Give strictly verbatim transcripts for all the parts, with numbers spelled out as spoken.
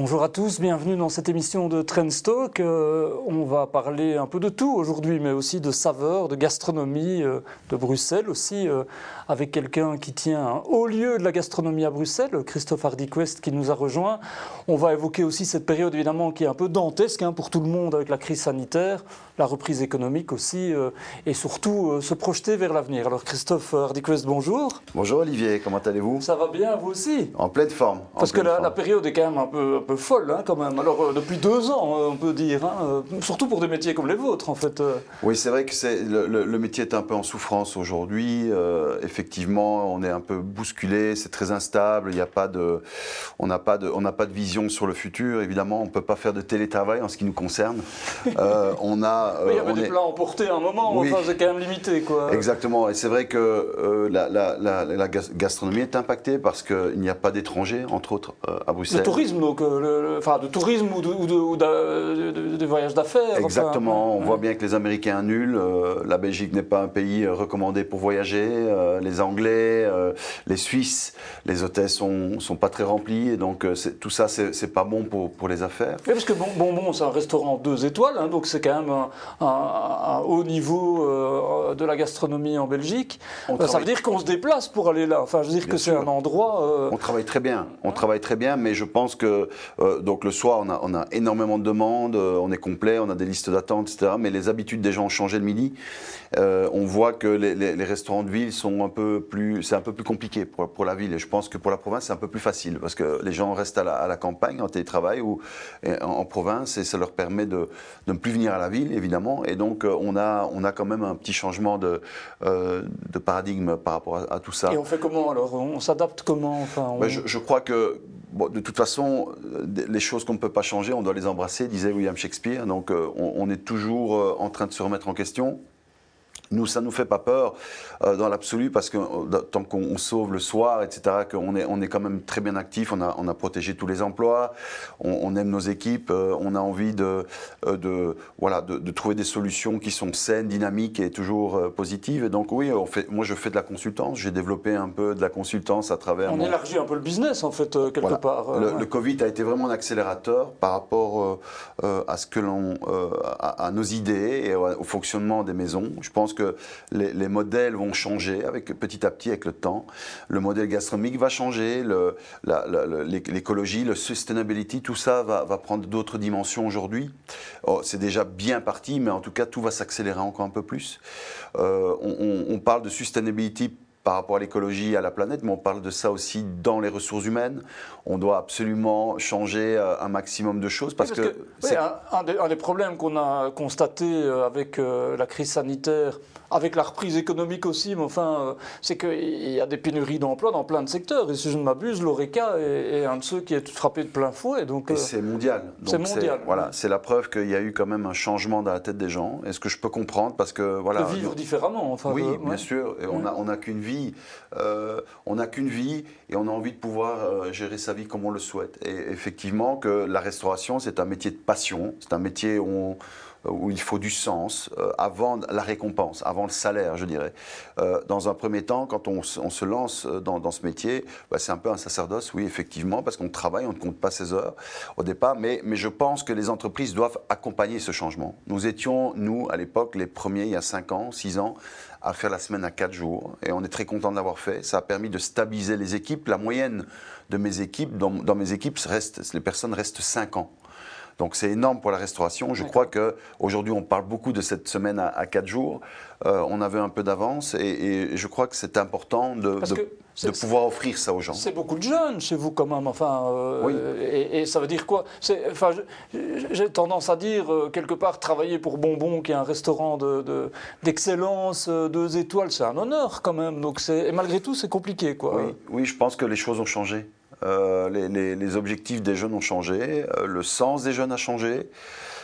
Bonjour à tous, bienvenue dans cette émission de Trendstalk. Euh, on va parler un peu de tout aujourd'hui, mais aussi de saveurs, de gastronomie, euh, de Bruxelles aussi, euh, avec quelqu'un qui tient un haut lieu de la gastronomie à Bruxelles, Christophe Hardiquest, qui nous a rejoint. On va évoquer aussi cette période évidemment qui est un peu dantesque hein, pour tout le monde avec la crise sanitaire, la reprise économique aussi, euh, et surtout euh, se projeter vers l'avenir. Alors Christophe Hardiquest, bonjour. Bonjour Olivier, comment allez-vous? Ça va bien, vous aussi? En pleine forme. En Parce pleine que la, forme. la période est quand même un peu, un peu folle, hein, quand même. Alors, euh, depuis deux ans, euh, on peut dire, hein, euh, surtout pour des métiers comme les vôtres, en fait. Euh. Oui, c'est vrai que c'est, le, le, le métier est un peu en souffrance aujourd'hui. Euh, effectivement, on est un peu bousculé, c'est très instable. Il y a pas de, on n'a pas de, on n'a pas de vision sur le futur. Évidemment, on ne peut pas faire de télétravail en ce qui nous concerne. Euh, on a, euh, Oui, il y avait on des est... plats emportés à un moment, Oui. enfin, c'est quand même limité, quoi. Exactement, et c'est vrai que euh, la, la, la, la gastronomie est impactée parce qu'il n'y a pas d'étrangers, entre autres, euh, à Bruxelles. Le tourisme, donc, euh, le, le, enfin, de tourisme ou de, ou de, ou de, de, de voyages d'affaires. Exactement, enfin, on ouais. voit bien que les Américains annulent, euh, la Belgique n'est pas un pays euh, recommandé pour voyager, euh, les Anglais, euh, les Suisses, les hôtels sont, sont pas très remplis, et donc euh, tout ça, c'est pas bon pour, pour les affaires. Oui, parce que bon, bon, bon c'est un restaurant deux étoiles, hein, donc c'est quand même un, un, un haut niveau euh, de la gastronomie en Belgique. On Euh, travaille... Ça veut dire qu'on se déplace pour aller là. Enfin, je veux dire Bien que c'est sûr. un endroit. Euh... On travaille très bien, on travaille très bien, mais je pense que euh, donc le soir, on a, on a énormément de demandes, euh, on est complet, on a des listes d'attente, et cetera. Mais les habitudes des gens ont changé le midi. Euh, on voit que les, les, les restaurants de ville sont un peu plus, c'est un peu plus compliqué pour, pour la ville. Et je pense que pour la province, c'est un peu plus facile parce que les gens restent à la, à la campagne, en télétravail ou en, en province, et ça leur permet de, de ne plus venir à la ville, évidemment. Et donc, euh, on a, on a quand même un petit changement de, euh, de paradigme par rapport à, à tout ça. Et on fait comment alors? On s'adapte comment? Enfin, on... ben, je, je crois que bon, de toute façon, les choses qu'on ne peut pas changer, on doit les embrasser, disait William Shakespeare. Donc, euh, on, on est toujours euh, en train de se remettre en question. Nous, ça ne nous fait pas peur euh, dans l'absolu parce que euh, tant qu'on sauve le soir, et cetera, qu'on est, on est quand même très bien actif, on a, on a protégé tous les emplois, on, on aime nos équipes, euh, on a envie de, euh, de, voilà, de, de trouver des solutions qui sont saines, dynamiques et toujours euh, positives. Et donc oui, on fait, moi je fais de la consultance, j'ai développé un peu de la consultance à travers... On mon... élargit un peu le business en fait, euh, quelque voilà. part. Euh, le, ouais. le Covid a été vraiment un accélérateur par rapport euh, euh, à, ce que l'on, euh, à, à nos idées et au, au fonctionnement des maisons. Je pense que Les, les modèles vont changer avec, petit à petit avec le temps. Le modèle gastronomique va changer, l'écologie, le, le sustainability, tout ça va, va prendre d'autres dimensions aujourd'hui. Oh, c'est déjà bien parti, mais en tout cas, tout va s'accélérer encore un peu plus. Euh, on, on, on parle de sustainability par rapport à l'écologie, à la planète, mais on parle de ça aussi dans les ressources humaines. On doit absolument changer un maximum de choses parce, oui, parce que, que oui, un, un, des, un des problèmes qu'on a constaté avec euh, la crise sanitaire, avec la reprise économique aussi, mais enfin, euh, c'est qu'il y a des pénuries d'emplois dans plein de secteurs. Et si je ne m'abuse, l'Horeca est, est un de ceux qui est frappé de plein fouet. Donc, et euh, c'est mondial. C'est mondial. Voilà, oui. C'est la preuve qu'il y a eu quand même un changement dans la tête des gens. Et ce que je peux comprendre, parce que voilà. De vivre nous, différemment. Enfin, oui, de, bien ouais. sûr. Et ouais. on n'a on a qu'une vie. Euh, on n'a qu'une vie et on a envie de pouvoir euh, gérer sa vie comme on le souhaite. Et effectivement, que la restauration, c'est un métier de passion. C'est un métier où on, où il faut du sens, euh, avant la récompense, avant le salaire, je dirais. Euh, dans un premier temps, quand on, on se lance dans, dans ce métier, bah, c'est un peu un sacerdoce, oui, effectivement, parce qu'on travaille, on ne compte pas ses heures au départ, mais, mais je pense que les entreprises doivent accompagner ce changement. Nous étions, nous, à l'époque, les premiers, il y a cinq ans, six ans, à faire la semaine à quatre jours, et on est très content de l'avoir fait. Ça a permis de stabiliser les équipes. La moyenne de mes équipes, dans, dans mes équipes, reste, les personnes restent cinq ans. Donc c'est énorme pour la restauration. Je crois qu'aujourd'hui, on parle beaucoup de cette semaine à, à quatre jours. Euh, on avait un peu d'avance et, et je crois que c'est important de, de, de pouvoir offrir ça aux gens. C'est beaucoup de jeunes chez vous quand même. Enfin, euh, oui. et, et ça veut dire quoi? Enfin, j'ai tendance à dire, euh, quelque part, travailler pour Bonbon, qui est un restaurant d'excellence, de, de, deux étoiles, c'est un honneur quand même. Donc et malgré tout, c'est compliqué, quoi. Oui, oui, je pense que les choses ont changé. Euh, les, les, les objectifs des jeunes ont changé, euh, le sens des jeunes a changé.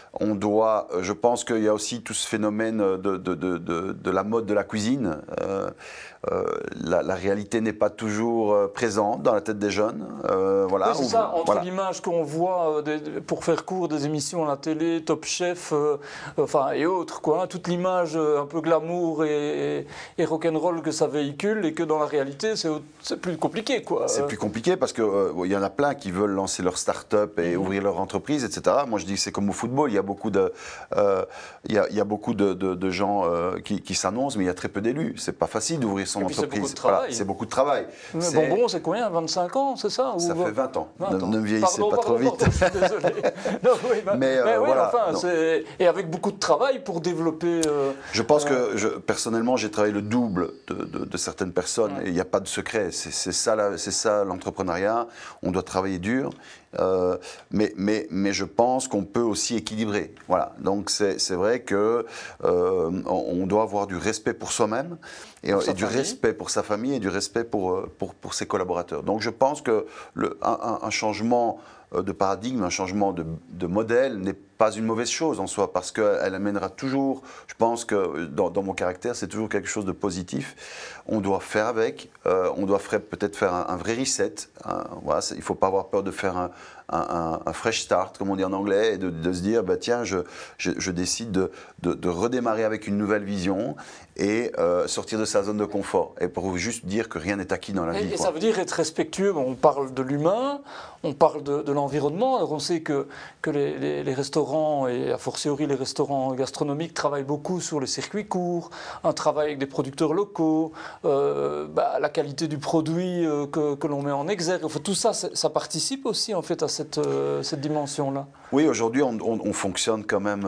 on doit, je pense qu'il y a aussi tout ce phénomène de, de, de, de, de la mode de la cuisine. Euh, euh, la, la réalité n'est pas toujours présente dans la tête des jeunes. Euh, voilà, oui, c'est ça, entre voilà. l'image qu'on voit, des, pour faire court, des émissions à la télé, Top Chef, euh, enfin, et autres, quoi, hein, toute l'image un peu glamour et, et, et rock'n'roll que ça véhicule, et que dans la réalité, c'est plus compliqué, quoi. C'est plus compliqué parce qu'il euh, y en a plein qui veulent lancer leur start-up et mmh. ouvrir leur entreprise, et cetera. Moi, je dis que c'est comme au football, il y a beaucoup de, euh, il y a, il y a beaucoup de, de, de gens euh, qui, qui s'annoncent, mais il y a très peu d'élus. C'est pas facile d'ouvrir son entreprise. C'est beaucoup de travail. Voilà, c'est beaucoup de travail. Mais Bonbon, c'est combien, vingt-cinq ans, c'est ça? Ça ou... fait vingt ans. vingt ne, ans. ne me vieillissez pardon, pas pardon, trop pardon, vite. je suis désolé. Non, oui, bah, mais, euh, mais oui, voilà, enfin, et avec beaucoup de travail pour développer. Euh, je pense euh, que, je, personnellement, j'ai travaillé le double de, de, de certaines personnes, ouais. Et il n'y a pas de secret. C'est ça, c'est ça l'entrepreneuriat. On doit travailler dur. Euh, mais, mais, mais je pense qu'on peut aussi équilibrer. Voilà. Donc c'est vrai que euh, on doit avoir du respect pour soi-même et, et du respect pour sa famille et du respect pour, pour, pour ses collaborateurs. Donc je pense que le, un, un changement de paradigme, un changement de, de modèle n'est pas une mauvaise chose en soi, parce qu'elle amènera toujours, je pense que dans, dans mon caractère, c'est toujours quelque chose de positif. On doit faire avec, euh, on doit peut-être faire un, un vrai reset. Hein, voilà, il ne faut pas avoir peur de faire un, un, un fresh start, comme on dit en anglais, et de, de se dire, bah, tiens, je, je, je décide de, de, de redémarrer avec une nouvelle vision et euh, sortir de sa zone de confort. Et pour juste dire que rien n'est acquis dans la et, vie. Et quoi. ça veut dire être respectueux. On parle de l'humain, on parle de, de l'environnement. Alors on sait que, que les, les, les restaurants, et a fortiori les restaurants gastronomiques, travaillent beaucoup sur les circuits courts, un travail avec des producteurs locaux, euh, bah, la qualité du produit euh, que, que l'on met en exergue. Enfin, tout ça, ça participe aussi en fait à cette, euh, cette dimension-là. Oui, aujourd'hui, on, on, on fonctionne quand même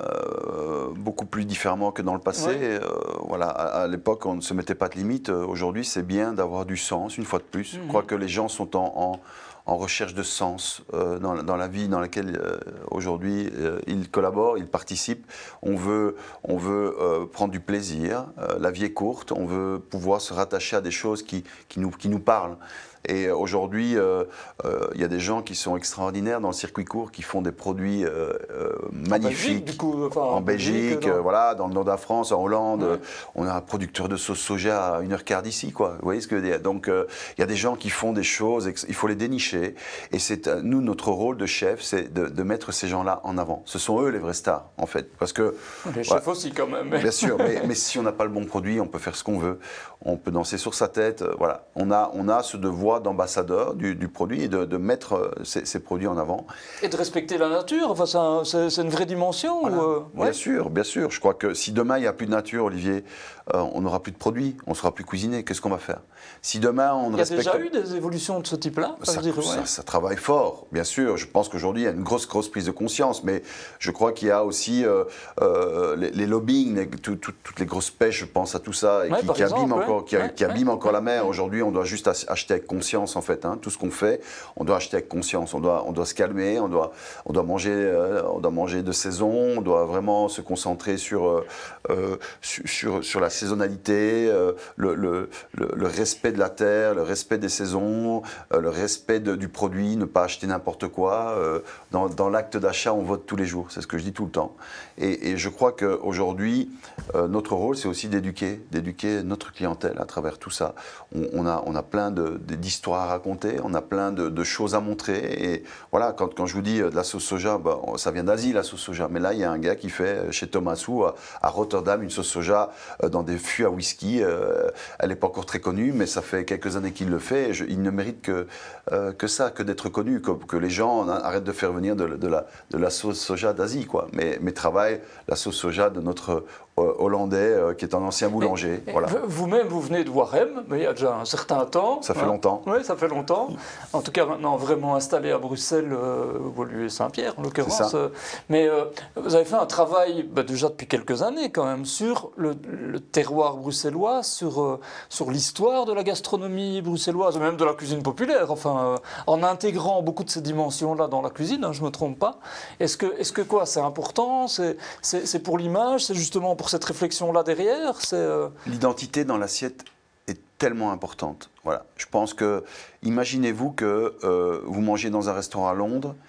euh, beaucoup plus différemment que dans le passé. Ouais. Euh, voilà, à, à l'époque, on ne se mettait pas de limite. Aujourd'hui, c'est bien d'avoir du sens, une fois de plus. Mmh. Je crois que les gens sont en, en, en recherche de sens euh, dans, dans la vie dans laquelle euh, aujourd'hui euh, ils collaborent, ils participent. On veut, on veut euh, prendre du plaisir. Euh, la vie est courte. On veut pouvoir se rattacher à des choses qui, qui, nous, qui nous parlent. Et aujourd'hui, il euh, euh, y a des gens qui sont extraordinaires dans le circuit court, qui font des produits euh, euh, magnifiques. En Belgique, du coup, enfin, en Belgique, dans... euh, voilà, dans le nord de la France, en Hollande. Ouais. On a un producteur de sauce soja à une heure quart d'ici, quoi. Vous voyez ce que je veux dire? Donc, il euh, y a des gens qui font des choses, il faut les dénicher. Et c'est nous, notre rôle de chef, c'est de, de mettre ces gens-là en avant. Ce sont eux les vrais stars, en fait. Parce que, les chefs ouais, aussi, quand même. Bien sûr, mais, mais si on n'a pas le bon produit, on peut faire ce qu'on veut. On peut danser sur sa tête. Euh, voilà. On a, on a ce devoir d'ambassadeur du, du produit et de, de mettre ces, ces produits en avant. Et de respecter la nature, enfin, c'est une vraie dimension. Voilà. Ou euh, bien ouais. sûr, bien sûr. Je crois que si demain il n'y a plus de nature, Olivier, euh, on n'aura plus de produits, on ne sera plus cuisiné. Qu'est-ce qu'on va faire? Si demain on ne respecte... Il y a déjà eu des évolutions de ce type-là? Ça, dire, ça, ouais. ça travaille fort, bien sûr. Je pense qu'aujourd'hui il y a une grosse, grosse prise de conscience, mais je crois qu'il y a aussi euh, euh, les, les lobbying, les, tout, tout, toutes les grosses pêches, je pense à tout ça, et ouais, qui, qui exemple, abîment ouais. encore, qui, ouais, qui abîme ouais, encore ouais, la mer. ouais. Aujourd'hui, on doit juste acheter avec conscience, en fait. Hein. Tout ce qu'on fait, on doit acheter avec conscience. On doit, on doit se calmer, on doit, on doit manger, euh, on doit manger de saison. On doit vraiment se concentrer sur, euh, euh, sur, sur, sur la saisonnalité, euh, le, le, le, le respect de la terre, le respect des saisons, euh, le respect de, du produit, ne pas acheter n'importe quoi. Euh, dans dans l'acte d'achat, on vote tous les jours. C'est ce que je dis tout le temps. Et, et je crois qu'aujourd'hui, euh, notre rôle, c'est aussi d'éduquer, d'éduquer notre clientèle à travers tout ça. On, on, a, on a plein d'histoires à raconter, on a plein de, de choses à montrer. Et voilà, quand, quand je vous dis de la sauce soja, ben, ça vient d'Asie, la sauce soja. Mais là, il y a un gars qui fait chez Thomasou à, à Rotterdam une sauce soja dans des fûts à whisky. Euh, elle n'est pas encore très connue, mais ça fait quelques années qu'il le fait. Et je, il ne mérite que, euh, que ça, que d'être connu, que, que les gens arrêtent de faire venir de, de, la, de la sauce soja d'Asie, quoi. Mais, mais travaille la sauce soja de notre euh, Hollandais euh, qui est un ancien boulanger. Et, et voilà. Vous-même, vous venez de Warem, mais il y a déjà un certain temps. Ça fait hein. longtemps. Oui, ça fait longtemps. En tout cas, maintenant, vraiment installé à Bruxelles, euh, Woluwe-Saint-Pierre, en l'occurrence. Euh, mais euh, vous avez fait un travail, bah, déjà depuis quelques années, quand même, sur le, le terroir bruxellois, sur, euh, sur l'histoire de la gastronomie bruxelloise, même de la cuisine populaire, enfin, euh, en intégrant beaucoup de ces dimensions-là dans la cuisine, hein, je ne me trompe pas. Est-ce que, est-ce que quoi, c'est important? C'est pour l'image? C'est justement pour cette réflexion-là derrière? euh... L'identité dans l'assiette est tellement importante. Voilà. Je pense que, imaginez-vous que euh, vous mangez dans un restaurant à Londres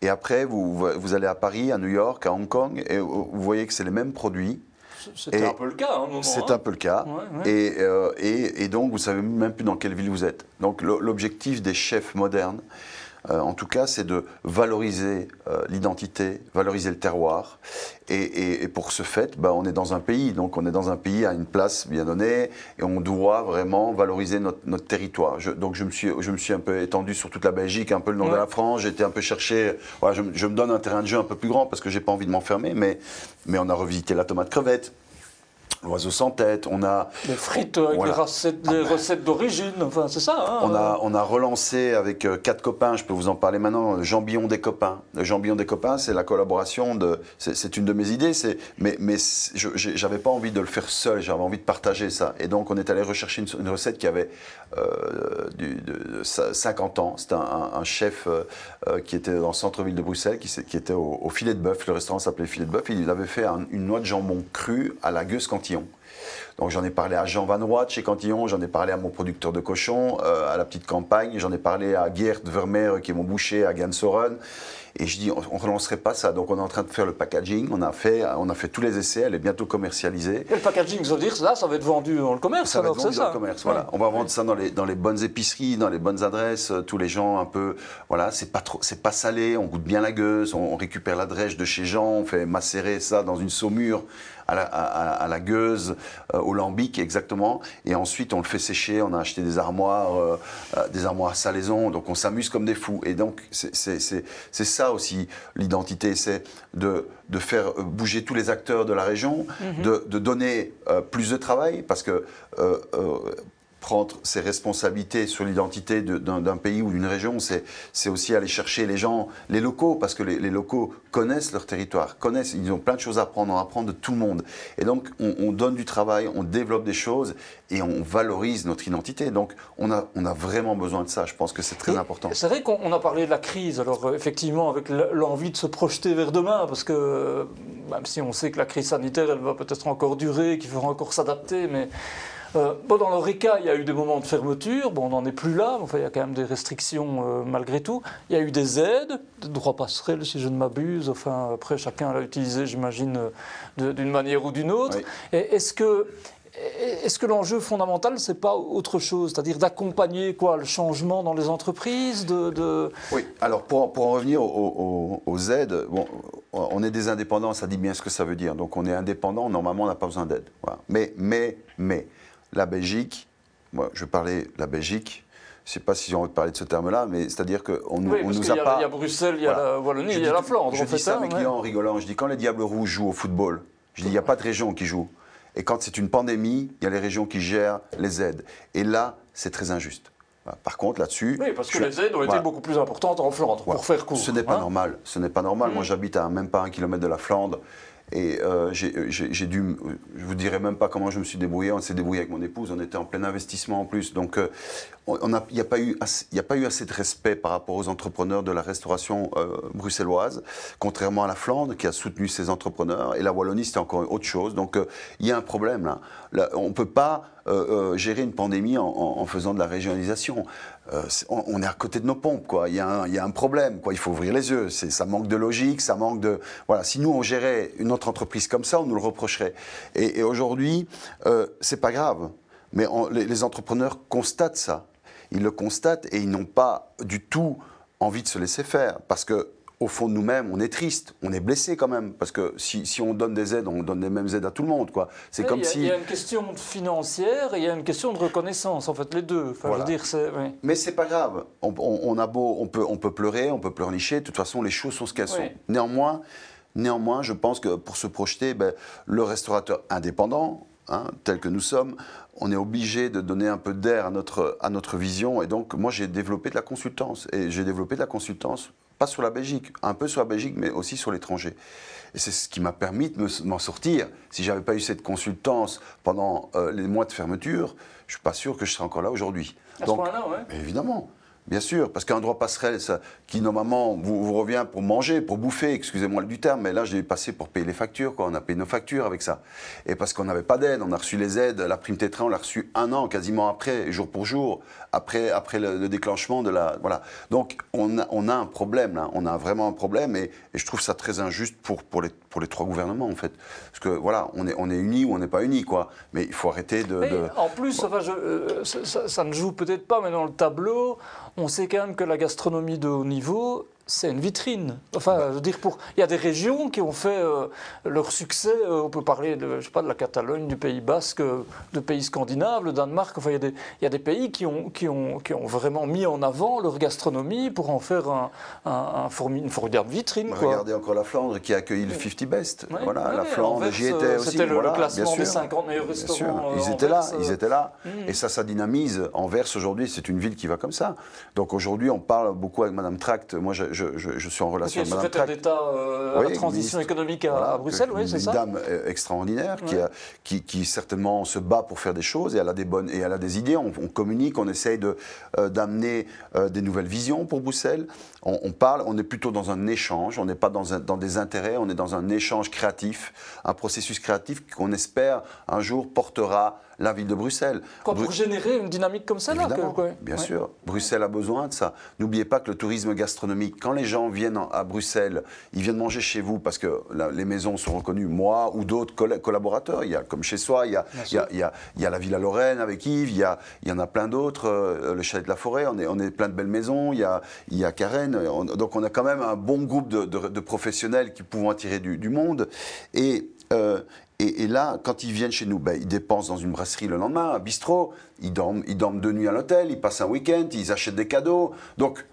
Et après, vous, vous allez à Paris, à New York, à Hong Kong, et vous voyez que c'est les mêmes produits. C'était un peu le cas à un moment. C'est hein. un peu le cas. Ouais, ouais. Et, euh, et, et donc, vous ne savez même plus dans quelle ville vous êtes. Donc, l'objectif des chefs modernes, euh, en tout cas, c'est de valoriser euh, l'identité, valoriser le terroir. Et, et, et pour ce fait, bah, on est dans un pays. Donc, on est dans un pays à une place bien donnée. Et on doit vraiment valoriser notre, notre territoire. Je, donc, je me, suis, je me suis un peu étendu sur toute la Belgique, un peu le nord ouais. de la France. J'ai été un peu chercher. Voilà, je, je me donne un terrain de jeu un peu plus grand parce que je n'ai pas envie de m'enfermer. Mais, mais on a revisité la tomate crevette. L'oiseau sans tête, on a... Les frites avec voilà. les recettes, les recettes d'origine, enfin c'est ça. Hein, on, a, on a relancé avec euh, quatre copains, je peux vous en parler maintenant, le Jambillon des copains. Le Jambillon des copains, c'est la collaboration de... C'est une de mes idées, mais, mais je n'avais pas envie de le faire seul, j'avais envie de partager ça. Et donc on est allé rechercher une, une recette qui avait euh, du, de, de cinquante ans. C'était un, un chef euh, qui était dans le centre-ville de Bruxelles, qui, qui était au, au Filet de Bœuf, le restaurant s'appelait Filet de Bœuf, il avait fait un, une noix de jambon crue à la gueuse Cantillon. Donc j'en ai parlé à Jean Van Roy de chez Cantillon, j'en ai parlé à mon producteur de cochon, euh, à la petite campagne, j'en ai parlé à Geert Vermeer qui est mon boucher à Gansoren. Et je dis, on ne relancerait pas ça. Donc on est en train de faire le packaging, on a fait, on a fait tous les essais, elle est bientôt commercialisée. Et le packaging, ça veut dire là, ça va être vendu dans le commerce. Ça alors, va être vendu ça. dans le commerce, voilà. Ouais. On va vendre ça dans les, dans les bonnes épiceries, dans les bonnes adresses, tous les gens un peu, voilà, c'est pas trop, c'est pas salé, on goûte bien la gueuse, on, on récupère la drèche de chez Jean, on fait macérer ça dans une saumure à la, à, à la gueuse, euh, au lambic exactement, et ensuite on le fait sécher, on a acheté des armoires, euh, euh, des armoires à salaison, donc on s'amuse comme des fous. Et donc c'est ça aussi l'identité, c'est de, de faire bouger tous les acteurs de la région, mm-hmm. de, de donner euh, plus de travail, parce que euh, euh, prendre ses responsabilités sur l'identité d'un pays ou d'une région, c'est aussi aller chercher les gens, les locaux, parce que les, les locaux connaissent leur territoire, connaissent, ils ont plein de choses à apprendre, on apprend de tout le monde. Et donc, on, on donne du travail, on développe des choses et on valorise notre identité. Donc, on a, on a vraiment besoin de ça, je pense que c'est très et important. C'est vrai qu'on a parlé de la crise, alors euh, effectivement, avec l'envie de se projeter vers demain, parce que même si on sait que la crise sanitaire, elle va peut-être encore durer, qu'il faudra encore s'adapter, mais... Euh, bon, dans l'Horeca, il y a eu des moments de fermeture, bon, on n'en est plus là, enfin, il y a quand même des restrictions euh, malgré tout. Il y a eu des aides, des droits passerelles si je ne m'abuse, enfin, après chacun l'a utilisé, j'imagine, d'une manière ou d'une autre. Oui. Est-ce que, est-ce que l'enjeu fondamental, ce n'est pas autre chose, c'est-à-dire d'accompagner quoi, le changement dans les entreprises de, de... Oui, alors pour, pour en revenir aux, aux, aux aides, bon, on est des indépendants, ça dit bien ce que ça veut dire. Donc on est indépendant, normalement on n'a pas besoin d'aide. Voilà. Mais, mais, mais... La Belgique, moi je parlais de la Belgique, je ne sais pas si j'ai envie de parler de ce terme-là, mais c'est-à-dire qu'on ne oui, nous a, a pas... Il y a Bruxelles, il y a voilà. la Wallonie, il y a la Flandre. Je dis ça à mes clients en rigolant, je dis quand les Diables Rouges jouent au football, je dis il n'y a pas de région qui joue. Et quand c'est une pandémie, il y a les régions qui gèrent les aides. Et là, c'est très injuste. Par contre, là-dessus... Oui, parce que je... les aides ont voilà. été beaucoup plus importantes en Flandre, voilà. pour faire court. Ce n'est pas hein. normal, ce n'est pas normal. Mmh. Moi j'habite à même pas un kilomètre de la Flandre. Et euh, j'ai dû, je vous dirai même pas comment je me suis débrouillé, on s'est débrouillé avec mon épouse, on était en plein investissement en plus. Donc euh, il n'y a, a pas eu assez de respect par rapport aux entrepreneurs de la restauration euh, bruxelloise, contrairement à la Flandre qui a soutenu ces entrepreneurs. Et la Wallonie, c'était encore autre chose. Donc il euh, y a un problème là. là on ne peut pas euh, euh, gérer une pandémie en, en, en faisant de la régionalisation. Euh, on, on est à côté de nos pompes, quoi. Il y a un, il y a un problème, quoi. Il faut ouvrir les yeux. Ça manque de logique, ça manque de... Voilà. Si nous, on gérait une autre entreprise comme ça, on nous le reprocherait. Et, et aujourd'hui, euh, c'est pas grave. Mais on, les, les entrepreneurs constatent ça. Ils le constatent et ils n'ont pas du tout envie de se laisser faire. Parce que au fond de nous-mêmes, on est triste, on est blessé quand même, parce que si, si on donne des aides, on donne les mêmes aides à tout le monde, quoi. C'est comme y a, si... Il y a une question financière et il y a une question de reconnaissance, en fait, les deux. Enfin, voilà. je veux dire, oui. Mais c'est pas grave. On, on, on a beau, on peut, on peut pleurer, on peut pleurnicher. De toute façon, les choses sont ce qu'elles oui. sont. Néanmoins, néanmoins, je pense que pour se projeter, ben, le restaurateur indépendant, hein, tel que nous sommes, on est obligé de donner un peu d'air à notre, à notre vision. Et donc, moi, j'ai développé de la consultance. Et j'ai développé de la consultance, pas sur la Belgique, un peu sur la Belgique, mais aussi sur l'étranger. Et c'est ce qui m'a permis de m'en sortir. Si je n'avais pas eu cette consultance pendant euh, les mois de fermeture, je ne suis pas sûr que je serais encore là aujourd'hui. À ce point-là, oui. Évidemment. Bien sûr, parce qu'un droit passerelle, ça, qui normalement vous, vous revient pour manger, pour bouffer, excusez-moi du terme, mais là je l'ai passé pour payer les factures, quoi. On a payé nos factures avec ça. Et parce qu'on n'avait pas d'aide, on a reçu les aides, la prime tétra, on l'a reçue un an quasiment après, jour pour jour, après, après le, le déclenchement de la... Voilà. Donc on a, on a un problème, là. On a vraiment un problème et, et je trouve ça très injuste pour, pour, les, pour les trois gouvernements en fait. Parce que voilà, on est, on est unis ou on n'est pas unis, quoi. Mais il faut arrêter de... de... En plus, enfin, je, euh, ça, ça ne joue peut-être pas, mais dans le tableau, on sait quand même que la gastronomie de haut niveau, c'est une vitrine. Enfin, bah. je veux dire, pour... il y a des régions qui ont fait euh, leur succès. Euh, on peut parler de, je sais pas, de la Catalogne, du Pays Basque, euh, de pays scandinaves, le Danemark. Enfin, il y a des, il y a des pays qui ont, qui, ont, qui ont vraiment mis en avant leur gastronomie pour en faire un, un, un formi, une formidable vitrine. Quoi. Regardez encore la Flandre qui a accueilli le cinquante Best. Ouais, voilà, ouais, la Flandre, j'y étais aussi. C'était le, voilà, le classement des sûr, cinquante meilleurs restaurants. Ils euh, étaient là, euh... ils étaient là. Mmh. Et ça, ça dynamise. Anvers, aujourd'hui, c'est une ville qui va comme ça. Donc aujourd'hui, on parle beaucoup avec Madame Tract. Moi, je, je, je, je suis en relation avec Madame Tract. Secrétaire d'État euh, oui, à la transition ministre, économique à, voilà, à Bruxelles, oui, c'est ça. Une dame extraordinaire ouais. qui, a, qui, qui certainement se bat pour faire des choses et elle a des bonnes et elle a des idées. On, on communique, on essaye de euh, d'amener euh, des nouvelles visions pour Bruxelles. On, on parle, on est plutôt dans un échange. On n'est pas dans, un, dans des intérêts. On est dans un échange créatif, un processus créatif qu'on espère un jour portera la ville de Bruxelles. Quoi, pour Bru générer une dynamique comme ça, là que, que, Bien ouais. sûr. Bruxelles a besoin de ça. N'oubliez pas que le tourisme gastronomique, quand les gens viennent à Bruxelles, ils viennent manger chez vous parce que la, les maisons sont reconnues, moi ou d'autres coll collaborateurs. Il y a comme chez soi, il y a, il y a, il y a, il y a la Villa Lorraine avec Yves, il y, a, il y en a plein d'autres, euh, le Chalet de la Forêt, on est, on est plein de belles maisons, il y a, il y a Karen. On, donc on a quand même un bon groupe de, de, de professionnels qui pouvons attirer du, du monde. Et... Euh, Et, et là, quand ils viennent chez nous, ben, ils dépensent dans une brasserie le lendemain, un bistrot, ils dorment, ils dorment deux nuits à l'hôtel, ils passent un week-end, ils achètent des cadeaux. Donc,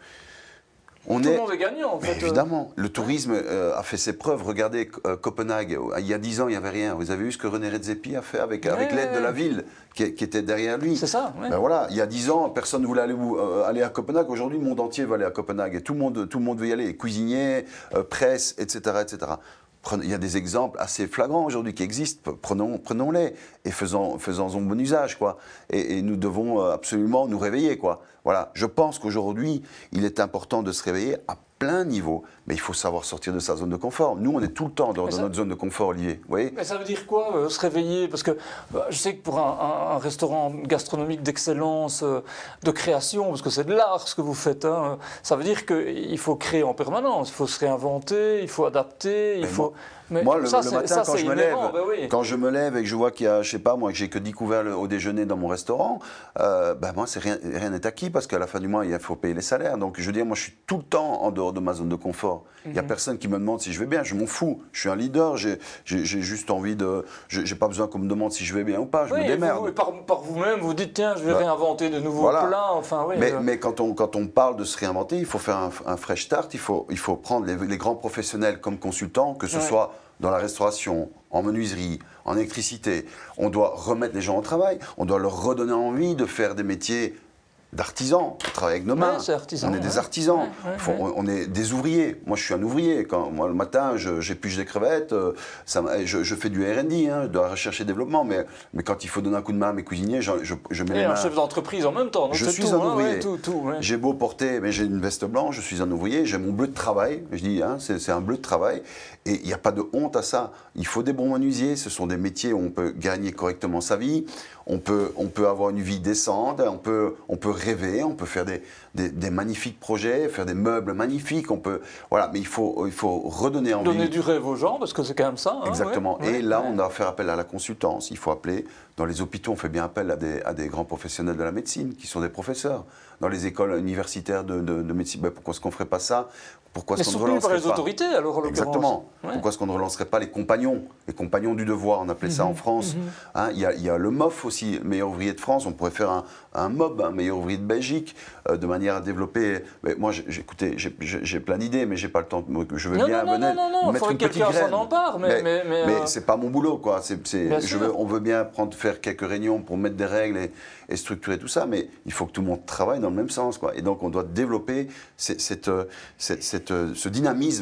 on Tout est... le monde est gagnant, en fait. Évidemment, le tourisme euh, a fait ses preuves. Regardez euh, Copenhague, il y a dix ans, il n'y avait rien. Vous avez vu ce que René Redzepi a fait avec, ouais, avec l'aide de la ville qui, qui était derrière lui. C'est ça, ouais. Ben voilà, il y a dix ans, personne ne voulait aller, euh, aller à Copenhague. Aujourd'hui, le monde entier va aller à Copenhague et tout le monde, tout le monde veut y aller. Cuisiniers, euh, presse, et cetera, et cetera. Il y a des exemples assez flagrants aujourd'hui qui existent, prenons, prenons-les et faisons, faisons-en bon usage, quoi. Et, et nous devons absolument nous réveiller, quoi. Voilà, je pense qu'aujourd'hui, il est important de se réveiller à plein niveau, mais il faut savoir sortir de sa zone de confort. Nous, on est tout le temps dans, dans notre zone de confort, Olivier. Vous voyez ? Mais ça veut dire quoi, euh, se réveiller ? Parce que euh, je sais que pour un, un, un restaurant gastronomique d'excellence, euh, de création, parce que c'est de l'art ce que vous faites, hein, ça veut dire qu'il faut créer en permanence, il faut se réinventer, il faut adapter, il mais faut... Mais moi, le, ça, le matin, ça, quand, je me inhérent, lève, ben oui. quand je me lève et que je vois qu'il y a, je sais pas, moi, que j'ai que dix couverts au déjeuner dans mon restaurant, euh, ben moi, rien rien n'est acquis parce qu'à la fin du mois, il faut payer les salaires. Donc, je veux dire, moi, je suis tout le temps en dehors de ma zone de confort. Il n'y a mm-hmm. personne qui me demande si je vais bien. Je m'en fous. Je suis un leader. J'ai juste envie de... J'ai pas besoin qu'on me demande si je vais bien ou pas. Je oui, me démerde. Vous, par, par vous-même, vous dites, tiens, je vais bah, réinventer de nouveaux voilà. plats. Enfin, oui, mais, euh... mais quand, on, quand on parle de se réinventer, il faut faire un, un fresh start. Il faut, il faut prendre les, les grands professionnels comme consultants, que ce ouais. soit dans la restauration, en menuiserie, en électricité. On doit remettre les gens au travail, on doit leur redonner envie de faire des métiers d'artisans, on travaille avec nos mains, ouais, artisan, on est des ouais. artisans, ouais, ouais, Faut, ouais. on est des ouvriers. Moi, je suis un ouvrier. Quand, moi, le matin, j'épluche des crevettes, euh, ça, je, je fais du R and D, hein, de la recherche et développement, mais, mais quand il faut donner un coup de main à mes cuisiniers, je, je, je mets et les mains... un chef d'entreprise en même temps. Je suis tout, un hein, ouvrier. Ouais, tout, tout, ouais. J'ai beau porter, mais j'ai une veste blanche, je suis un ouvrier, j'ai mon bleu de travail, je dis, hein, c'est un bleu de travail, et il n'y a pas de honte à ça. Il faut des bons menuisiers, ce sont des métiers où on peut gagner correctement sa vie, on peut, on peut avoir une vie décente, on peut, on peut rêver, on peut faire des, des, des magnifiques projets, faire des meubles magnifiques, on peut, voilà, mais il faut, il faut redonner envie. Donner du rêve aux gens, parce que c'est quand même ça. Hein, exactement, ouais, et ouais, là, ouais. on doit faire appel à la consultance, il faut appeler, dans les hôpitaux, on fait bien appel à des, à des grands professionnels de la médecine, qui sont des professeurs. Dans les écoles universitaires de, de, de médecine, ben pourquoi est-ce qu'on ne ferait pas ça? Pourquoi est-ce qu'on ne relancerait par les pas autorités, alors, en exactement. Ouais. Pourquoi est-ce qu'on ne relancerait pas les compagnons, les compagnons du devoir, on appelait mm-hmm. ça en France. Mm-hmm. hein, il, y a, il y a le M O F aussi, meilleur ouvrier de France. On pourrait faire un, un M O B, un meilleur ouvrier de Belgique, euh, de manière à développer. Mais moi, écoutez, j'ai plein d'idées, mais j'ai pas le temps. Je veux non, bien non, non, non, non, mettre une petite graine. En parle, mais, mais, mais, mais, mais euh... c'est pas mon boulot, quoi. C'est, c'est, je veux, on veut bien prendre, faire quelques réunions pour mettre des règles et, et structurer tout ça, mais il faut que tout le monde travaille dans le même sens, quoi. Et donc, on doit développer cette, cette, cette, cette, ce dynamisme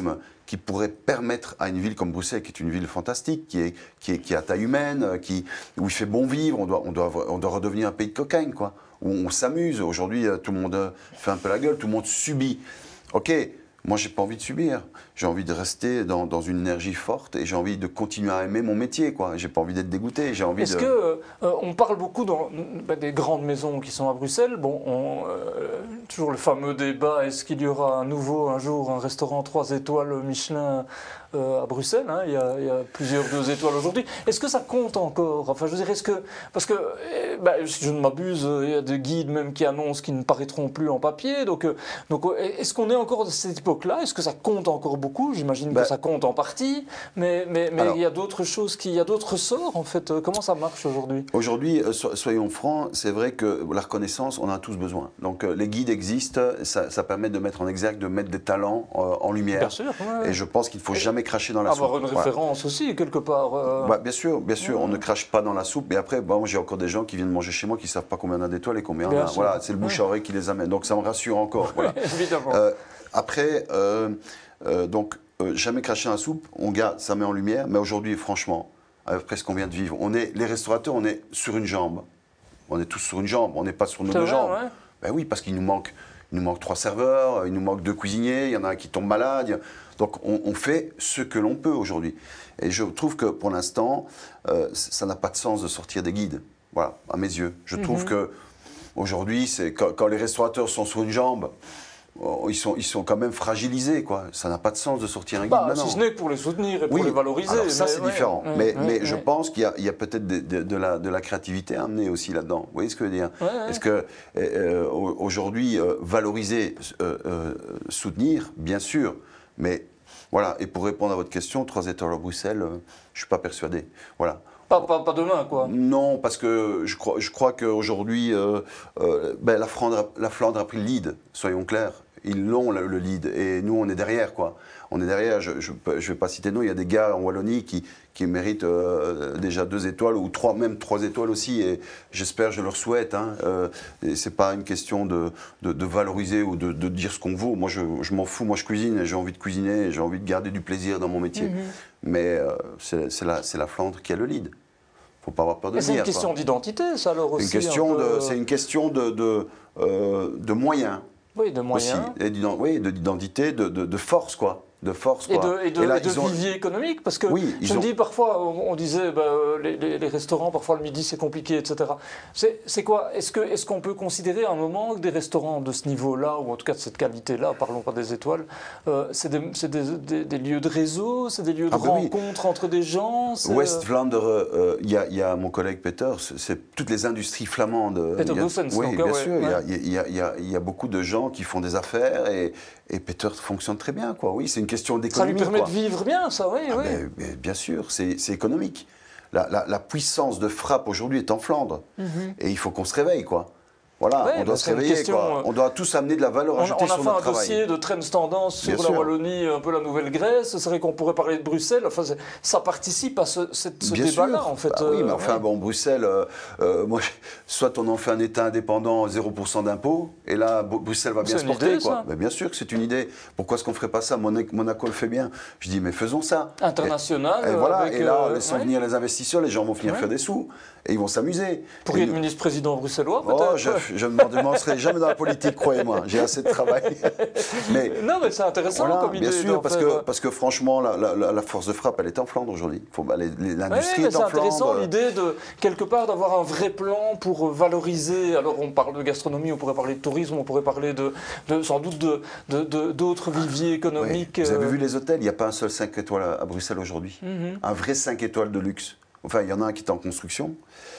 qui pourrait permettre à une ville comme Bruxelles, qui est une ville fantastique, qui est, qui est, qui est à taille humaine, qui, où il fait bon vivre, on doit, on doit, on doit redevenir un pays de cocagne, quoi, où on s'amuse. Aujourd'hui, tout le monde fait un peu la gueule, tout le monde subit. Ok. Moi, j'ai pas envie de subir. J'ai envie de rester dans, dans une énergie forte et j'ai envie de continuer à aimer mon métier, quoi. J'ai pas envie d'être dégoûté. J'ai envie Est-ce de. que euh, on parle beaucoup dans, bah, des grandes maisons qui sont à Bruxelles. Bon, on, euh, toujours le fameux débat. Est-ce qu'il y aura à nouveau un jour un restaurant trois étoiles Michelin euh, à Bruxelles, hein, il, y a, il y a plusieurs deux étoiles aujourd'hui. Est-ce que ça compte encore? Enfin, je veux dire, est-ce que parce que eh, bah, si je ne m'abuse, il y a des guides même qui annoncent qu'ils ne paraîtront plus en papier. Donc, euh, donc, est-ce qu'on est encore de cette époque-là? Est-ce que ça compte encore beaucoup? J'imagine bah, que ça compte en partie, mais mais, mais alors, il y a d'autres choses, qui, il y a d'autres sorts en fait. Comment ça marche aujourd'hui? Aujourd'hui, euh, so, soyons francs, c'est vrai que la reconnaissance, on en a tous besoin. Donc euh, les guides existent, ça, ça permet de mettre en exergue, de mettre des talents euh, en lumière. Bien sûr. Ouais. Et je pense qu'il ne faut jamais cracher dans la Avoir soupe. une référence voilà. aussi, quelque part. Euh... Bah, bien sûr, bien sûr, ouais. On ne crache pas dans la soupe. Mais après, bon, j'ai encore des gens qui viennent manger chez moi qui ne savent pas combien on a d'étoiles et combien bien on a. Sûr. Voilà, c'est le bouche à oreille qui les amène. Donc ça me rassure encore. Voilà. Évidemment. Euh, après, euh, euh, donc, euh, jamais cracher dans la soupe, on garde, ça met en lumière. Mais aujourd'hui, franchement, après ce qu'on vient de vivre, on est, les restaurateurs, on est sur une jambe. On est tous sur une jambe, on n'est pas sur nos deux vrai, jambes. Ouais. Ben oui, parce qu'il nous manque, il nous manque trois serveurs, il nous manque deux cuisiniers, il y en a un qui tombe malade. Donc on, on fait ce que l'on peut aujourd'hui. Et je trouve que pour l'instant, euh, ça n'a pas de sens de sortir des guides. Voilà, à mes yeux. Je trouve mm-hmm. que aujourd'hui, c'est quand, quand les restaurateurs sont sur une jambe, ils sont, ils sont quand même fragilisés, quoi. Ça n'a pas de sens de sortir un guide bah, maintenant. Si ce n'est que pour les soutenir et pour oui. les valoriser. Alors ça, c'est ouais, différent. Ouais, mais ouais, mais ouais. je pense qu'il y a, il y a peut-être de, de, de, la, de la créativité à amener aussi là-dedans. Vous voyez ce que je veux dire? ouais, ouais. Est-ce que euh, aujourd'hui, euh, valoriser, euh, euh, soutenir, bien sûr, mais voilà. Et pour répondre à votre question, trois étoiles à Bruxelles, euh, je ne suis pas persuadé. Voilà. Pas, pas, pas demain, quoi. Non, parce que je crois, je crois qu'aujourd'hui, euh, euh, ben, la, Flandre, la Flandre a pris le lead, soyons clairs. Ils l'ont, le, le lead, et nous, on est derrière, quoi. On est derrière, je ne vais pas citer nous, il y a des gars en Wallonie qui, qui méritent euh, déjà deux étoiles, ou trois, même trois étoiles aussi, et j'espère, je leur souhaite. Hein, euh, ce n'est pas une question de, de, de valoriser ou de, de dire ce qu'on vaut. Moi, je, je m'en fous, moi je cuisine, et j'ai envie de cuisiner, et j'ai envie de garder du plaisir dans mon métier. Mm-hmm. Mais euh, c'est la, la Flandre qui a le lead. Faut pas avoir peur de le dire. C'est une question d'identité, ça, alors aussi. Une question peu... de, c'est une question de, de, euh, de moyens. Oui, de moyens. Aussi. Et oui, d'identité, de, de, de force, quoi. De force, quoi. Et de, et de, et là, et de ont... vivier économique, parce que oui, je me ont... dis parfois, on, on disait, bah, les, les, les restaurants, parfois le midi, c'est compliqué, et cetera. C'est quoi? Est-ce qu'on est qu'on peut considérer à un moment que des restaurants de ce niveau-là, ou en tout cas de cette qualité-là, parlons pas des étoiles, euh, c'est des, des, des, des lieux de réseau, c'est des lieux de ah, rencontre oui. entre des gens? West Vlaanderen, il euh, y, y a mon collègue Peter, c'est toutes les industries flamandes. Peter Goossens, oui, donc, bien ouais, sûr, il ouais. y, y, y, y a beaucoup de gens qui font des affaires et, et Peter fonctionne très bien, quoi. Oui, c'est une question d'économie. Ça lui permet quoi. de vivre bien, ça, oui. Ah, oui. Mais, mais bien sûr, c'est économique. La, la, la puissance de frappe aujourd'hui est en Flandre. Mm-hmm. Et il faut qu'on se réveille, quoi. Voilà, ouais, on doit bah, se réveiller, question, quoi. On doit tous amener de la valeur ajoutée sur notre travail. On a fait un dossier de Trends Tendance sur Bien la sûr. Wallonie, un peu la Nouvelle-Grèce. C'est vrai qu'on pourrait parler de Bruxelles. Enfin, ça participe à ce, ce, ce débat-là, en fait. Bah, oui, mais enfin, ouais. bon, Bruxelles, euh, euh, moi, soit on en fait un État indépendant, zéro pour cent d'impôts, et là, Bruxelles va bien se porter, idée, quoi. Mais bien sûr que c'est une idée. Pourquoi est-ce qu'on ne ferait pas ça? Monaco le fait bien. Je dis, mais faisons ça. International. Et, et voilà, avec, et là, euh, laissons ouais. venir les investisseurs, les gens vont finir ouais. faire des sous, et ils vont s'amuser. Pour être ministre-président bruxellois, peut-être? Oh, je, je ne m'en serai jamais dans la politique, croyez-moi. J'ai assez de travail. mais, non, mais c'est intéressant voilà, comme idée. Bien sûr, parce que, parce que franchement, la, la, la force de frappe, elle est en Flandre aujourd'hui. L'industrie ouais, est en Flandre. C'est intéressant l'idée de, quelque part, d'avoir un vrai plan pour valoriser. Alors, on parle de gastronomie, on pourrait parler de tourisme, on pourrait parler de, de sans doute d'autres de, de, de, viviers économiques. Oui. Vous avez vu les hôtels? Il n'y a pas un seul cinq étoiles à, à Bruxelles aujourd'hui. Mm-hmm. Un vrai cinq étoiles de luxe. Enfin, il y en a un qui est en construction.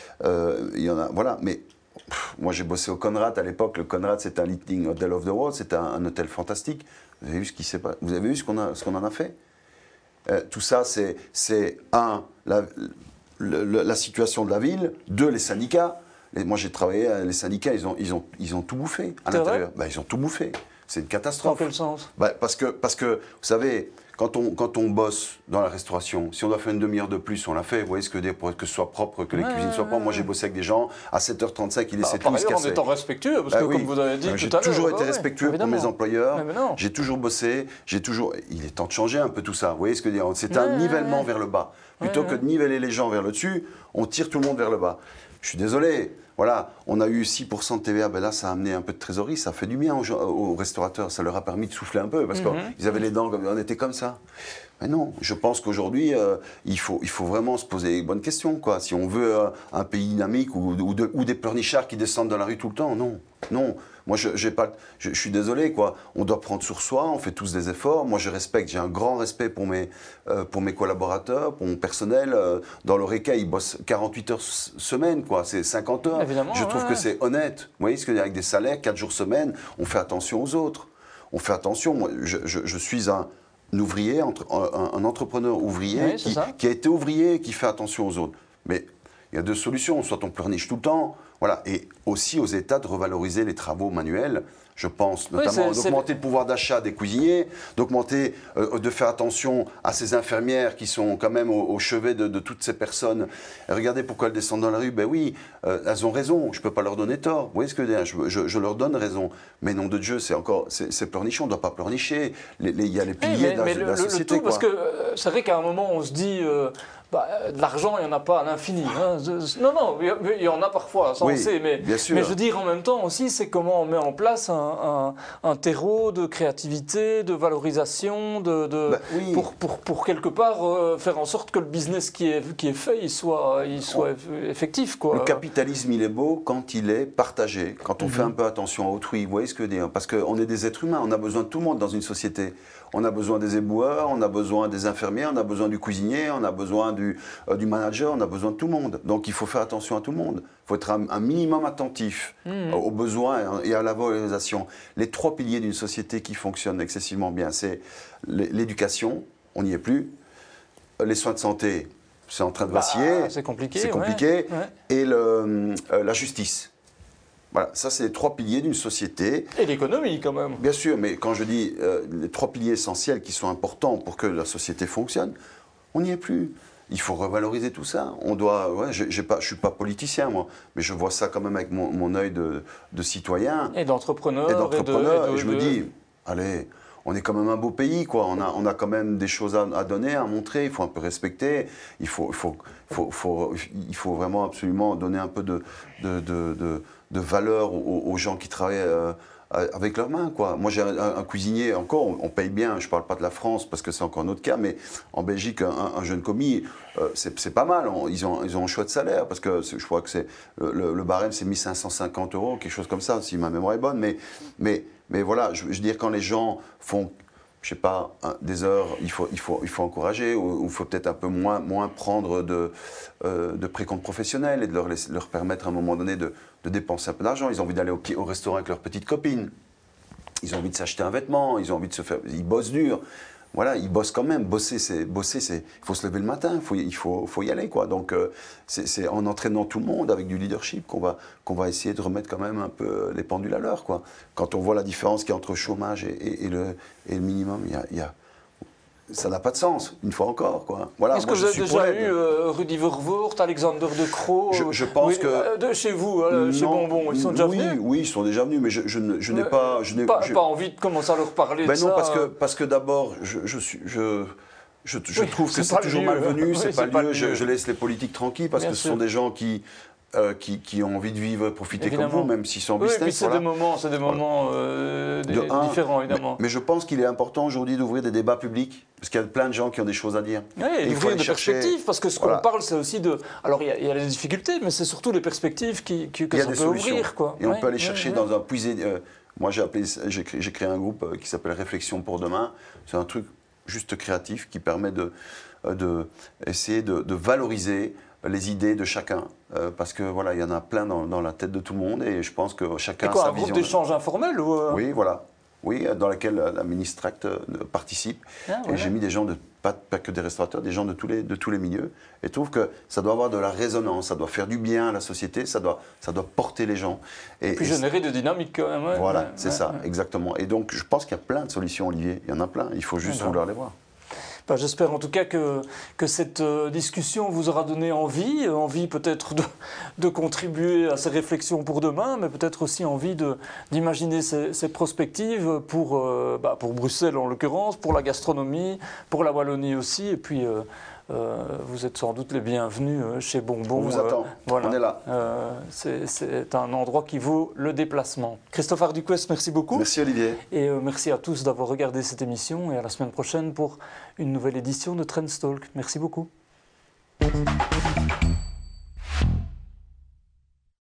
Euh, il y en a, voilà, mais pff, moi j'ai bossé au Conrad à l'époque. Le Conrad, c'est un leading hotel of the world, c'est un, un hôtel fantastique. Vous avez vu ce qui s'est passé? Vous avez vu ce qu'on qu'on en a fait? euh, Tout ça, c'est un, la, le, le, la situation de la ville, deux, les syndicats. Les, moi j'ai travaillé, les syndicats, ils ont, ils ont, ils ont tout bouffé à l'intérieur. Ben, ils ont tout bouffé. C'est une catastrophe. Dans quel sens? Ben, parce que, parce que, vous savez, quand on, quand on bosse dans la restauration, si on doit faire une demi-heure de plus, on l'a fait. Vous voyez ce que je veux dire, pour que ce soit propre, que les ouais, cuisines soient propres. Moi, j'ai bossé avec des gens, à sept heures trente-cinq, ils essaient bah, tout, ils se cassaient. En étant respectueux, parce bah, que oui. comme vous avez dit tout à l'heure... J'ai toujours été ouais, respectueux ouais, pour mes employeurs. J'ai toujours bossé, j'ai toujours... Il est temps de changer un peu tout ça. Vous voyez ce que je veux dire. C'est un ouais, nivellement ouais. vers le bas. Plutôt ouais, que de niveler les gens vers le dessus, on tire tout le monde vers le bas. Je suis désolé. Voilà, on a eu six pour cent de T V A, ben là ça a amené un peu de trésorerie, ça fait du bien aux, gens, aux restaurateurs, ça leur a permis de souffler un peu, parce mm-hmm. qu'ils avaient les dents, comme, on était comme ça. Mais non, je pense qu'aujourd'hui, euh, il, faut, il faut vraiment se poser les bonnes questions, quoi. Si on veut euh, un pays dynamique ou, ou, de, ou des pleurnichards qui descendent dans la rue tout le temps, non, non. Moi, je, j'ai pas, je, je suis désolé, quoi. On doit prendre sur soi, on fait tous des efforts. Moi, je respecte, j'ai un grand respect pour mes, euh, pour mes collaborateurs, pour mon personnel. Euh, dans l'Oreca, ils bossent quarante-huit heures semaine, quoi. C'est cinquante heures. Évidemment, je trouve ouais, que ouais. c'est honnête. Vous voyez ce que je veux dire, avec des salaires, quatre jours semaine, on fait attention aux autres. On fait attention. Moi, je, je, je suis un, un ouvrier, entre, un, un entrepreneur ouvrier oui, qui, qui a été ouvrier et qui fait attention aux autres. Mais il y a deux solutions. Soit on pleurniche tout le temps, voilà. Et aussi aux États de revaloriser les travaux manuels. Je pense notamment oui, d'augmenter le pouvoir d'achat des cuisiniers, d'augmenter, euh, de faire attention à ces infirmières qui sont quand même au, au chevet de, de toutes ces personnes. Et regardez pourquoi elles descendent dans la rue. Ben oui, euh, elles ont raison. Je ne peux pas leur donner tort. Vous voyez ce que je veux dire, je, je, je leur donne raison. Mais nom de Dieu, c'est encore, c'est pleurnichon. On ne doit pas pleurnicher. Il y a les piliers oui, mais, de la, mais de le, la société. Le tout, quoi. Parce que euh, c'est vrai qu'à un moment, on se dit. Euh, Bah, de l'argent, il n'y en a pas à l'infini. Hein. Non, non, il y en a parfois, ça oui, on sait. Mais, bien sûr. mais je veux dire, en même temps aussi, c'est comment on met en place un, un, un terreau de créativité, de valorisation, de, de, bah, oui. pour, pour, pour quelque part euh, faire en sorte que le business qui est, qui est fait, il soit, il soit on, effectif. Quoi. Le capitalisme, il est beau quand il est partagé, quand on mm-hmm. fait un peu attention à autrui. Vous voyez ce que je veux dire? Parce qu'on est des êtres humains, on a besoin de tout le monde dans une société. On a besoin des éboueurs, on a besoin des infirmiers, on a besoin du cuisinier, on a besoin du, euh, du manager, on a besoin de tout le monde. Donc il faut faire attention à tout le monde. Il faut être un, un minimum attentif mmh. aux besoins et à la valorisation. Les trois piliers d'une société qui fonctionne excessivement bien, c'est l'éducation, on n'y est plus, les soins de santé, c'est en train de vaciller, bah, c'est compliqué, c'est compliqué ouais, ouais. et le, euh, la justice. Voilà, ça c'est les trois piliers d'une société. Et l'économie quand même. Bien sûr, mais quand je dis euh, les trois piliers essentiels qui sont importants pour que la société fonctionne, on n'y est plus. Il faut revaloriser tout ça. On doit, ouais, j'ai, j'ai pas, je ne suis pas politicien moi, mais je vois ça quand même avec mon, mon œil de, de citoyen. Et d'entrepreneur. Et d'entrepreneur. Et, et, de, et je me dis, allez, on est quand même un beau pays, quoi. On a, on a quand même des choses à, à donner, à montrer. Il faut un peu respecter. Il faut, il faut, faut, faut, il faut vraiment absolument donner un peu de, de, de, de de valeur aux, aux gens qui travaillent euh, avec leurs mains, quoi. Moi, j'ai un, un cuisinier, encore, on, on paye bien, je ne parle pas de la France parce que c'est encore un autre cas, mais en Belgique, un, un jeune commis, euh, c'est pas mal, on, ils, ont, ils ont un choix de salaire, parce que je crois que c'est le, le barème, c'est mille cinq cent cinquante euros, quelque chose comme ça, si ma mémoire est bonne, mais, mais, mais voilà, je, je veux dire, quand les gens font... je sais pas, un, des heures, il faut, il faut, il faut encourager, ou il faut peut-être un peu moins, moins prendre de, euh, de précompte professionnel et de leur, laisser, leur permettre à un moment donné de, de dépenser un peu d'argent. Ils ont envie d'aller au, au restaurant avec leurs petites copines. Ils ont envie de s'acheter un vêtement, ils ont envie de se faire... Ils bossent dur. Voilà, ils bossent quand même. Bosser, c'est... Bosser, c'est... Il faut se lever le matin, il faut, il faut, faut y aller, quoi. Donc, euh, c'est en entraînant tout le monde avec du leadership qu'on va, qu'on va essayer de remettre quand même un peu les pendules à l'heure, quoi. Quand on voit la différence qu'il y a entre le chômage et, et, et, le, et le minimum, il y a... Il y a ça n'a pas de sens, une fois encore, quoi. Voilà, Est-ce que vous avez déjà eu euh, Rudy Vervoort, Alexander De Croo je, je pense oui, que... Euh, de chez vous, euh, chez Bonbon, ils sont déjà oui, venus? Oui, ils sont déjà venus, mais je, je, je n'ai pas... Je pas, pas envie de commencer à leur parler ben de non, ça parce que, parce que d'abord, je, je, suis, je, je, je oui, trouve que c'est toujours lieu. malvenu, Oui, c'est pas, pas lieu, lieu. je, je laisse les politiques tranquilles, parce Bien que sûr. ce sont des gens qui... Euh, qui, qui ont envie de vivre, profiter évidemment. Comme vous, même s'ils sont en oui, business. Oui, c'est voilà. des moments, c'est des moments voilà. euh, des, un, différents, évidemment. Mais, mais je pense qu'il est important aujourd'hui d'ouvrir des débats publics, parce qu'il y a plein de gens qui ont des choses à dire. Oui, et d'ouvrir des chercher... perspectives, parce que ce voilà. qu'on parle, c'est aussi de... Alors, il y, a, il y a les difficultés, mais c'est surtout les perspectives qui, qui, que ça peut solutions. ouvrir. Quoi. Et on oui, peut aller oui, chercher oui. dans un puisé... Euh, moi, j'ai créé, créé un groupe qui s'appelle Réflexion pour demain. C'est un truc juste créatif qui permet de, de essayer de, de valoriser les idées de chacun, euh, parce que voilà, il y en a plein dans, dans la tête de tout le monde, et je pense que chacun et quoi, a sa un vision. Un groupe d'échange informel ou euh... Oui, voilà. Oui, dans laquelle la ministre Tract participe. Ah, voilà. Et j'ai mis des gens, de, pas, pas que des restaurateurs, des gens de tous, les, de tous les milieux. Et je trouve que ça doit avoir de la résonance, ça doit faire du bien à la société, ça doit, ça doit porter les gens. Et, et puis et générer de dynamique quand même. Ouais, voilà, ouais, c'est ouais, ça, ouais. exactement. Et donc je pense qu'il y a plein de solutions, Olivier. Il y en a plein, il faut juste vouloir les voir. Ben, j'espère en tout cas que, que cette euh, discussion vous aura donné envie, euh, envie peut-être de, de contribuer à ces réflexions pour demain, mais peut-être aussi envie de, d'imaginer ces, ces perspectives pour, euh, bah, pour Bruxelles en l'occurrence, pour la gastronomie, pour la Wallonie aussi, et puis euh, euh, vous êtes sans doute les bienvenus euh, chez Bonbon. On vous attend, euh, voilà. On est là. Euh, c'est, c'est un endroit qui vaut le déplacement. Christophe Arduquest, merci beaucoup. Merci Olivier. Et euh, merci à tous d'avoir regardé cette émission et à la semaine prochaine pour une nouvelle édition de Trendstalk. Merci beaucoup.